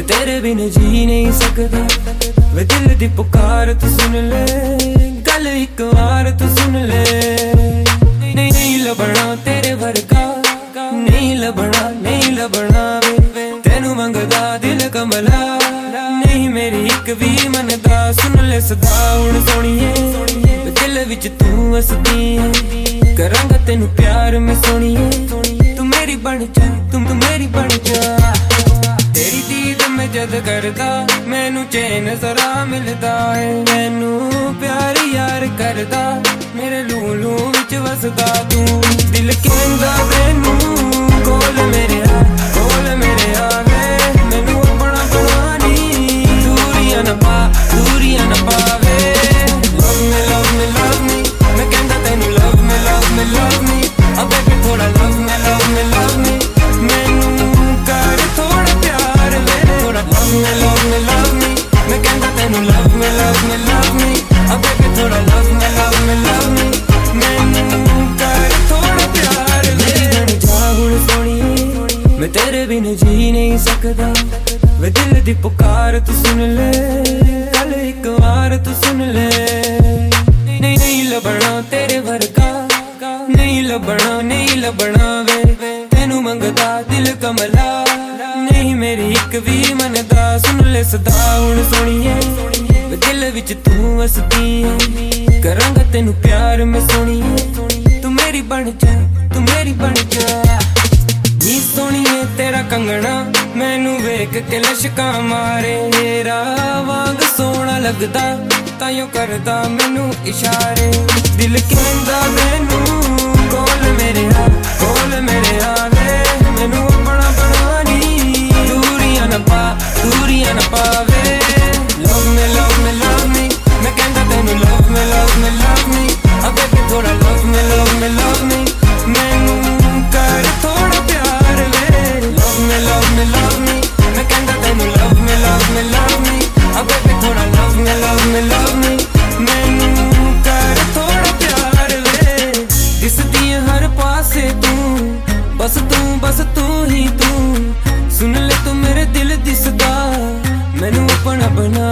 तेरे बिन जी नहीं सकदा। वे दिल दी पुकार तू सुन ले, गल एक बार तू सुन ले। नहीं लभना तेरे वर्गा, नहीं लभना नहीं लभना वे तेनू मंगदा दिल कमला। नहीं मेरी एक भी मनदा, सुन ले सदा हुण सोणीए दिल विच तू वसदी है। करांगा तेनू प्यार मैं सोणीए, तू मेरी बन जा, तू मेरी बन जा। तेरी दीद मैं जद करदा मैनू चैन जरा मिलदा है। मैनू प्यार यार करदा मेरे लूलू विच वसदा तू। दिल कहंदा मैनू कोल मेरे आ, कोल मेरे आवे। मैनू अपना बनानी दूरियां न पा, दूरियां न पावे। Love me, love me, love me, मैं कहंदा तैनू love me, love me, love me। अब बेबी थोड़ा love me, love me, love me। मैनू कर थोड़ा प्यार मेरे, थोड़ा love me, love me, love me। मैं कहंदा तैनू love me, love me, love me। अब बेबी थोड़ा love me, love me, love me। मैनू कर थोड़ा प्यार मेरे। बन जा हुण सोणीए मैं तेरे बिन जी नहीं सकदा। वे दिल दी पुकार तू सुन ले, गल एक बार तू सुन ले। नहीं लभना तेरे वर्गा, नहीं लभना नहीं लभना वे तेनू मंगदा दिल कमला। नहीं मेरी एक भी मनदा, सुन ले सदा हुण सोणीए वे दिल विच तू वसदी है। करांगा तेनू प्यार मैं सोणीए, तू मेरी बन जा, तू मेरी बन जा। नी सोणीए तेरा कंगना मैनू वेख के लशका मारे। तेरा वांग सोहना लगदा ताइयों करदा मैनू इशारे। दिल कहंदा मैनू कोल मेरे आ, कोल मेरे आवे। मैनू अपना बनानी दूरियां न पा, दूरियां न पावे। Love me, love me, love me, मैं कहंदा तैनू love me, love me, love me। अब बेबी थोड़ा love me, love me, love me। मैनू कर थोड़ा प्यार मेरे। Love me, love me, love me, मैं कहंदा तैनू love me, love me, love me। अब बेबी थोड़ा love me, love me, love me। मैनू कर थोड़ा प्यार मेरे। दिसदी हर पासे तू, बस तू ही तू। सुन ले तू मेरे दिल दिसदा, मैनू अपना बना।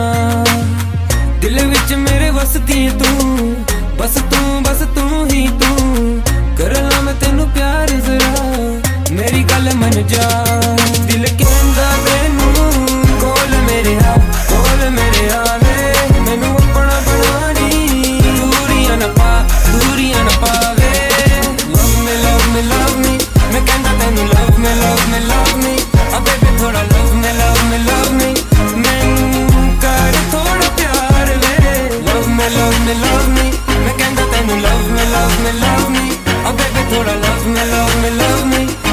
दिल विच मेरे वसदी तू, बस तू ही तू। कर ला मैं तेनू प्यार जरा, मेरी गल मन जा। दिल कहंदा मैनू कोल मेरे आ, कोल मेरे आवे। मैनू अपना बनानी दूरियां न पा, दूरियां न पावे। Love me, love me, love me, मैं कहंदा तैनू love me, love me, love me। अब बेबी थोड़ा love me, love me, love me। मैनू कर थोड़ा प्यार मेरे। Love me, love me, love me, मैं कहंदा तैनू love me, love me, love me। अब बेबी थोड़ा love me, love me, love me।